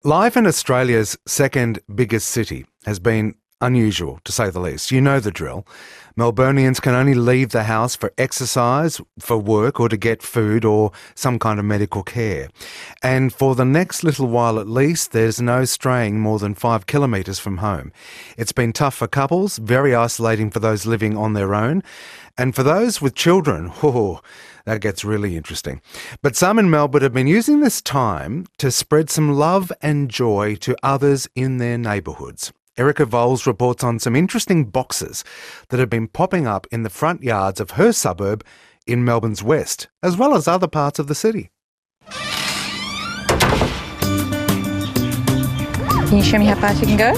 Life in Australia's second biggest city has been unusual, to say the least. You know the drill. Melburnians can only leave the house for exercise, for work, or to get food or some kind of medical care. And for the next little while at least, there's no straying more than 5 kilometres from home. It's been tough for couples, very isolating for those living on their own. And for those with children, that gets really interesting. But some in Melbourne have been using this time to spread some love and joy to others in their neighbourhoods. Erica Voles reports on some interesting boxes that have been popping up in the front yards of her suburb in Melbourne's west, as well as other parts of the city. Can you show me how fast you can go?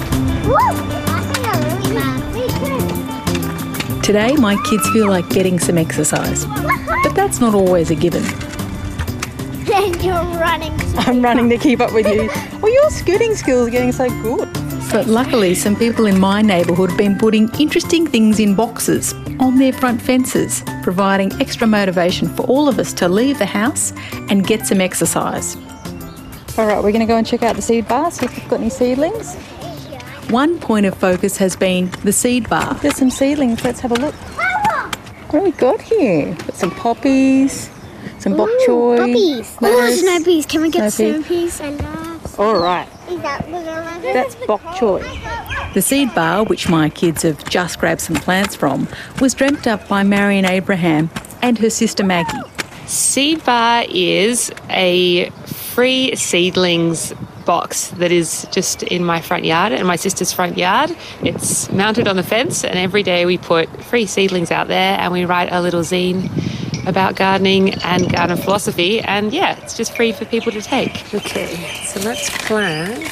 Today, my kids feel like getting some exercise, but that's not always a given. And you're running. I'm running to keep up with you. Well, your scooting skills are getting so good. But luckily, some people in my neighbourhood have been putting interesting things in boxes on their front fences, providing extra motivation for all of us to leave the house and get some exercise. All right, we're going to go and check out the seed bar, see if we've got any seedlings. One point of focus has been the seed bar. There's some seedlings. Let's have a look. What have we got here? Got some poppies, some bok choy. Poppies. Snow peas. Can we get snow peas? I love. All right. That's bok choy. The seed bar, which my kids have just grabbed some plants from, was dreamt up by Marion Abraham and her sister Maggie. Seed bar is a free seedlings box that is just in my front yard and my sister's front yard. It's mounted on the fence, and every day we put free seedlings out there and we write a little zine about gardening and garden philosophy, and yeah, it's just free for people to take. Okay, so let's plant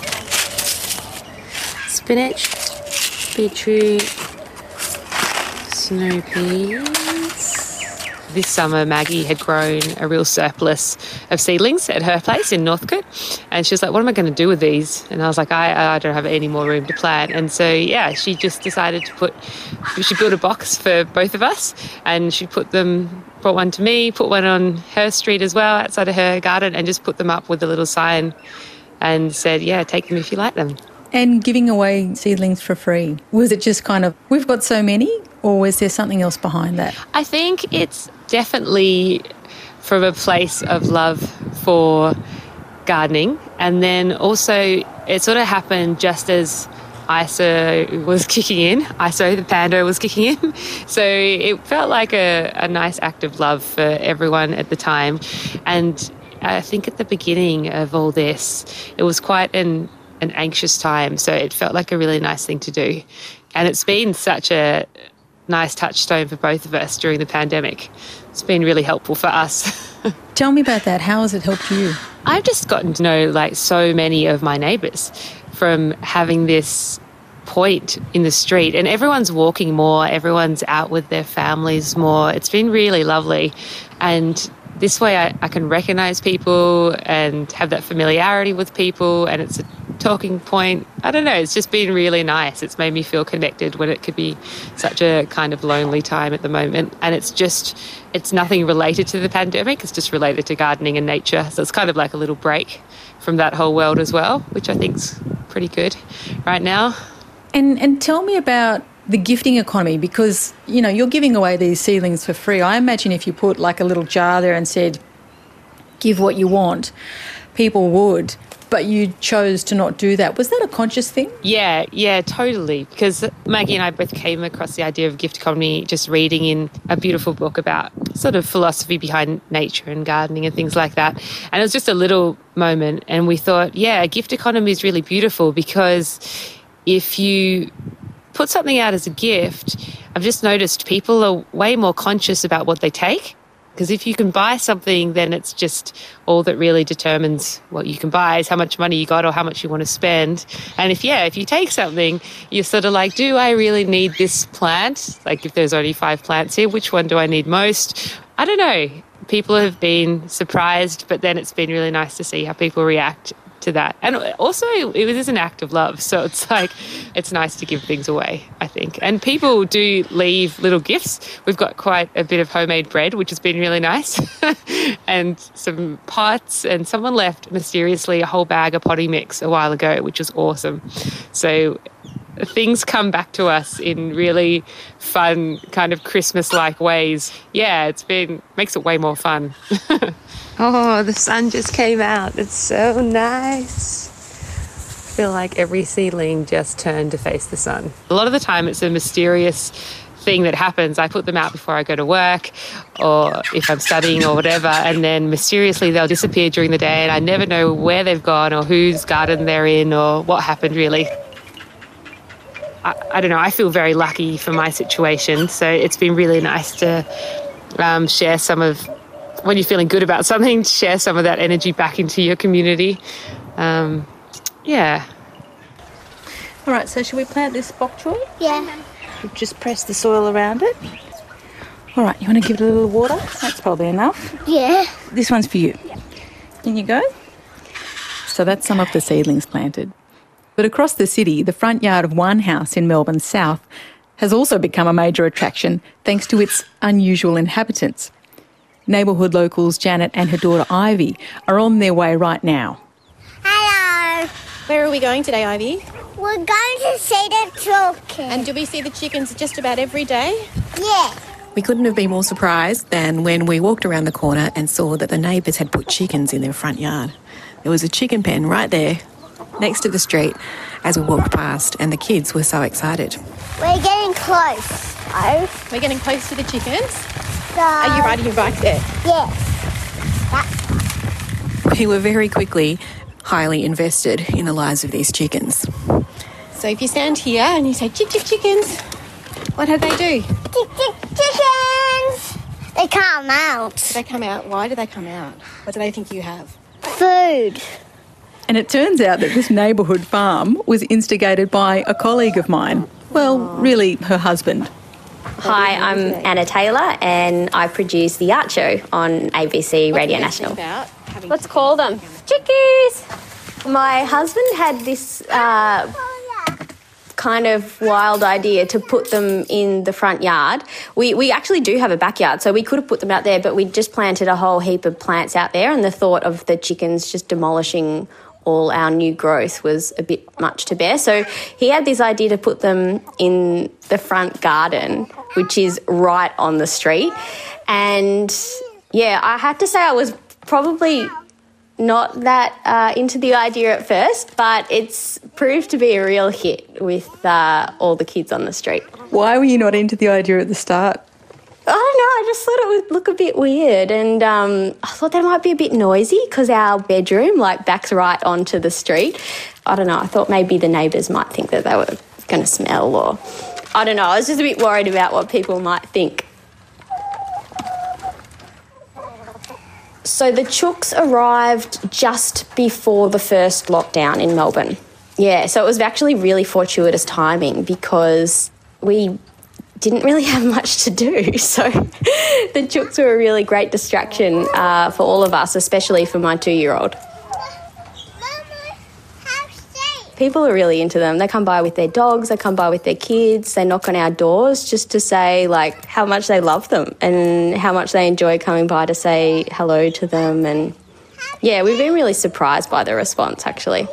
spinach, beetroot, snow peas. This summer, Maggie had grown a real surplus of seedlings at her place in Northcote. And she was like, what am I going to do with these? And I was like, I don't have any more room to plant. And so, yeah, she just decided she built a box for both of us. And she brought one to me, put one on her street as well, outside of her garden, and just put them up with a little sign and said, yeah, take them if you like them. And giving away seedlings for free, was it just kind of, we've got so many, or was there something else behind that? I think it's definitely from a place of love for gardening, and then also it sort of happened just as ISO was kicking in. ISO, the pando, was kicking in. So it felt like a nice act of love for everyone at the time. And I think at the beginning of all this, it was quite an anxious time, so it felt like a really nice thing to do. And it's been such a nice touchstone for both of us during the pandemic. It's been really helpful for us. Tell me about that. How has it helped you? I've just gotten to know so many of my neighbours from having this point in the street, and everyone's walking more, everyone's out with their families more. It's been really lovely, and this way I can recognise people and have that familiarity with people, and it's a talking point. I don't know, it's just been really nice. It's made me feel connected when it could be such a kind of lonely time at the moment. And it's nothing related to the pandemic, it's just related to gardening and nature. So it's kind of like a little break from that whole world as well, which I think's pretty good right now. And tell me about the gifting economy, because, you're giving away these seedlings for free. I imagine if you put like a little jar there and said, give what you want, people would. But you chose to not do that. Was that a conscious thing? Yeah, totally. Because Maggie and I both came across the idea of gift economy just reading in a beautiful book about sort of philosophy behind nature and gardening and things like that. And it was just a little moment. And we thought, yeah, gift economy is really beautiful, because if you put something out as a gift, I've just noticed people are way more conscious about what they take. Because if you can buy something, then it's just all that really determines what you can buy is how much money you got or how much you want to spend. And if you take something, you're sort of like, do I really need this plant? Like if there's only 5 plants here, which one do I need most? I don't know. People have been surprised, but then it's been really nice to see how people react to that. And also, it is an act of love. So it's like, it's nice to give things away, I think. And people do leave little gifts. We've got quite a bit of homemade bread, which has been really nice, and some pots. And someone left, mysteriously, a whole bag of potty mix a while ago, which was awesome. So things come back to us in really fun, kind of Christmas-like ways. Yeah, makes it way more fun. Oh, the sun just came out. It's so nice. I feel like every seedling just turned to face the sun. A lot of the time it's a mysterious thing that happens. I put them out before I go to work, or if I'm studying or whatever, and then mysteriously they'll disappear during the day, and I never know where they've gone or whose garden they're in or what happened, really. I don't know, I feel very lucky for my situation, so it's been really nice to share some of, when you're feeling good about something, share some of that energy back into your community. Yeah. All right, so should we plant this bok choy? Yeah. We'll just press the soil around it. All right, you want to give it a little water? That's probably enough. Yeah. This one's for you. In you go. So that's some of the seedlings planted. But across the city, the front yard of one house in Melbourne's south has also become a major attraction thanks to its unusual inhabitants. Neighbourhood locals Janet and her daughter Ivy are on their way right now. Hello. Where are we going today, Ivy? We're going to see the chickens. And do we see the chickens just about every day? Yeah. We couldn't have been more surprised than when we walked around the corner and saw that the neighbours had put chickens in their front yard. There was a chicken pen right there, next to the street, as we walked past, and the kids were so excited. We're getting close. Oh. We're getting close to the chickens. So, Are you riding your bike there? yes. We were very quickly highly invested in the lives of these chickens. So if you stand here and you say, chick, chick, chickens, what do they do? Chickens. They come out. Do they come out? Why do they come out? What do they think you have? Food. And it turns out that this neighbourhood farm was instigated by a colleague of mine. Well, really, her husband. Hi, I'm Anna Taylor and I produce The Art Show on ABC Radio National. Let's call them chickies. My husband had this kind of wild idea to put them in the front yard. We actually do have a backyard, so we could have put them out there, but we just planted a whole heap of plants out there, and the thought of the chickens just demolishing all our new growth was a bit much to bear. So he had this idea to put them in the front garden, which is right on the street. And yeah, I have to say I was probably not that into the idea at first, but it's proved to be a real hit with all the kids on the street. Why were you not into the idea at the start? I don't know, I just thought it would look a bit weird, and I thought that might be a bit noisy because our bedroom backs right onto the street. I don't know, I thought maybe the neighbours might think that they were going to smell, or I don't know, I was just a bit worried about what people might think. So the chooks arrived just before the first lockdown in Melbourne. Yeah, so it was actually really fortuitous timing because we didn't really have much to do. So the chooks were a really great distraction for all of us, especially for my 2-year-old. People are really into them. They come by with their dogs, they come by with their kids, they knock on our doors just to say how much they love them and how much they enjoy coming by to say hello to them. And yeah, we've been really surprised by the response, actually.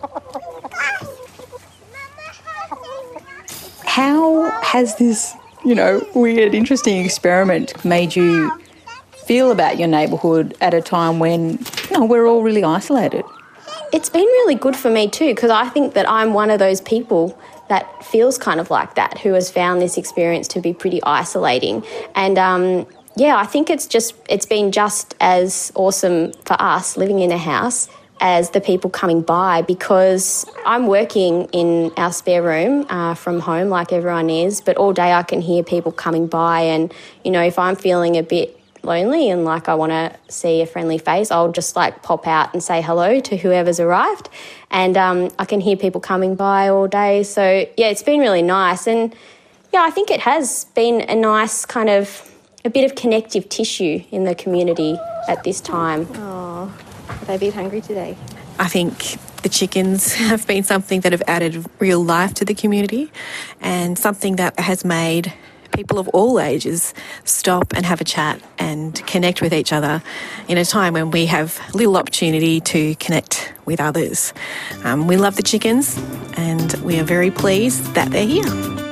How has this, weird, interesting experiment made you feel about your neighbourhood at a time when, we're all really isolated? It's been really good for me too, because I think that I'm one of those people that feels kind of like that, who has found this experience to be pretty isolating. And I think it's been just as awesome for us living in a house as the people coming by, because I'm working in our spare room from home like everyone is, but all day I can hear people coming by, and, if I'm feeling a bit lonely and I want to see a friendly face, I'll just pop out and say hello to whoever's arrived, and I can hear people coming by all day. So yeah, it's been really nice, and yeah, I think it has been a nice kind of a bit of connective tissue in the community at this time. Oh, are they a bit hungry today? I think The chickens have been something that have added real life to the community and something that has made people of all ages stop and have a chat and connect with each other in a time when we have little opportunity to connect with others. We love the chickens and we are very pleased that they're here.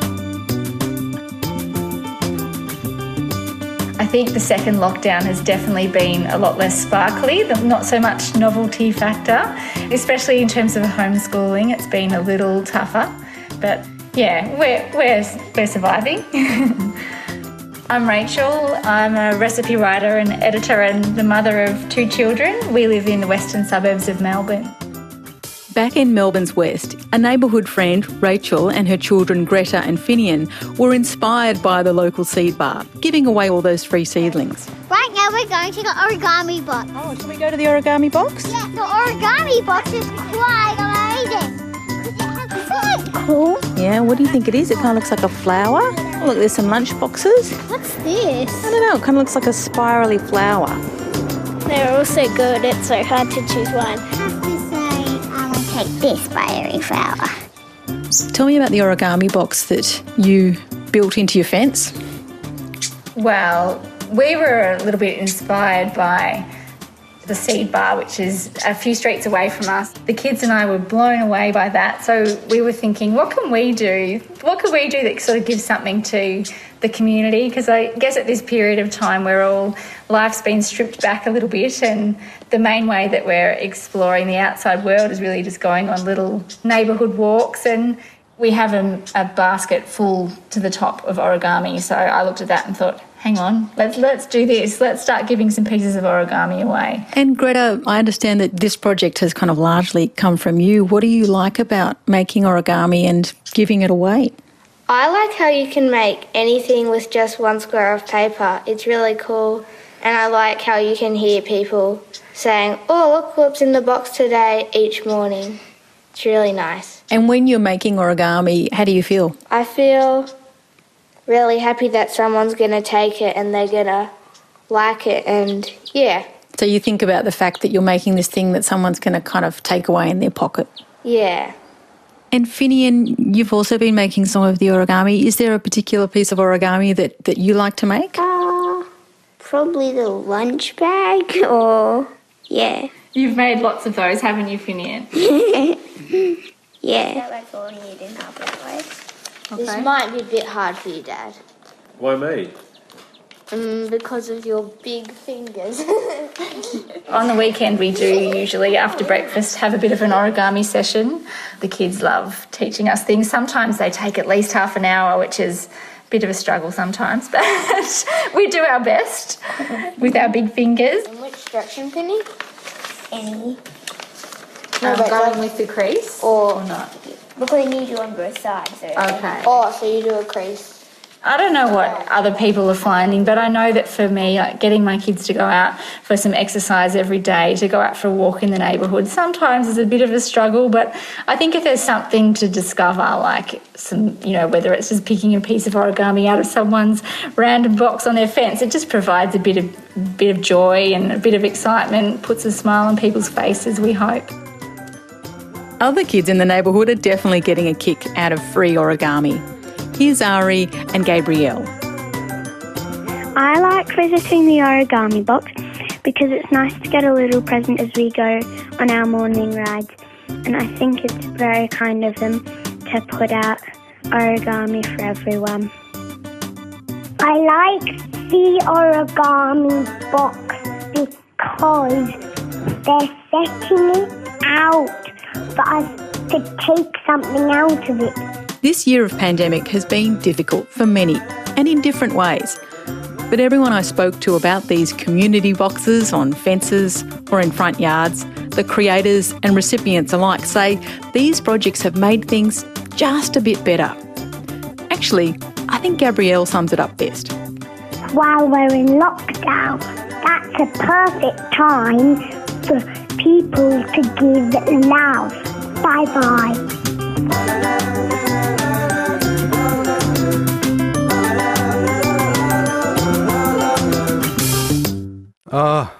I think the second lockdown has definitely been a lot less sparkly, not so much novelty factor, especially in terms of homeschooling. It's been a little tougher, but yeah, we're surviving. I'm Rachel. I'm a recipe writer and editor and the mother of 2 children. We live in the western suburbs of Melbourne. Back in Melbourne's west, a neighbourhood friend, Rachel, and her children Greta and Finian were inspired by the local seed bar, giving away all those free seedlings. Right now we're going to the origami box. Oh, should we go to the origami box? Yeah, the origami box is quite amazing. Isn't it cool? Yeah, what do you think it is? It kind of looks like a flower. Oh, look, there's some lunch boxes. What's this? I don't know, it kind of looks like a spirally flower. They're all so good, it's so hard to choose one. I have to say, I will take this spirally flower. Tell me about the origami box that you built into your fence. Well, we were a little bit inspired by the seed bar, which is a few streets away from us. The kids and I were blown away by that. So we were thinking, what can we do? What could we do that sort of gives something to the community? Because I guess at this period of time where life's been stripped back a little bit, and the main way that we're exploring the outside world is really just going on little neighbourhood walks, and we have a basket full to the top of origami. So I looked at that and thought, hang on, let's do this. Let's start giving some pieces of origami away. And Greta, I understand that this project has kind of largely come from you. What do you like about making origami and giving it away? I like how you can make anything with just one square of paper. It's really cool. And I like how you can hear people saying, oh, look what's in the box today each morning. It's really nice. And when you're making origami, how do you feel? I feel really happy that someone's going to take it and they're going to like it, and yeah. So you think about the fact that you're making this thing that someone's going to kind of take away in their pocket. Yeah. And Finian, you've also been making some of the origami. Is there a particular piece of origami that you like to make? Probably the lunch bag, or yeah. You've made lots of those, haven't you, Finian? Yeah. Okay. This might be a bit hard for you, Dad. Why me? Because of your big fingers. On the weekend we do usually after breakfast have a bit of an origami session. The kids love teaching us things. Sometimes they take at least half an hour, which is a bit of a struggle sometimes, but we do our best with our big fingers. In which direction, Penny? Any. Going with the crease or not? Because I need you on both sides. So Okay. Oh, so you do a crease. I don't know what other people are finding, but I know that for me, like getting my kids to go out for some exercise every day, to go out for a walk in the neighbourhood, sometimes is a bit of a struggle, but I think if there's something to discover, like some, whether it's just picking a piece of origami out of someone's random box on their fence, it just provides a bit of joy and a bit of excitement, puts a smile on people's faces, we hope. Other kids in the neighbourhood are definitely getting a kick out of free origami. Here's Ari and Gabrielle. I like visiting the origami box because it's nice to get a little present as we go on our morning rides, and I think it's very kind of them to put out origami for everyone. I like the origami box because they're setting it out for us to take something out of it. This year of pandemic has been difficult for many and in different ways. But everyone I spoke to about these community boxes on fences or in front yards, the creators and recipients alike say these projects have made things just a bit better. Actually, I think Gabrielle sums it up best. While we're in lockdown, that's a perfect time for people to give love. Bye-bye.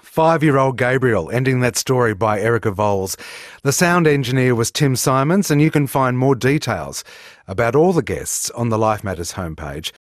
5-year-old Gabriel, ending that story by Erica Voles. The sound engineer was Tim Simons, and you can find more details about all the guests on the Life Matters homepage.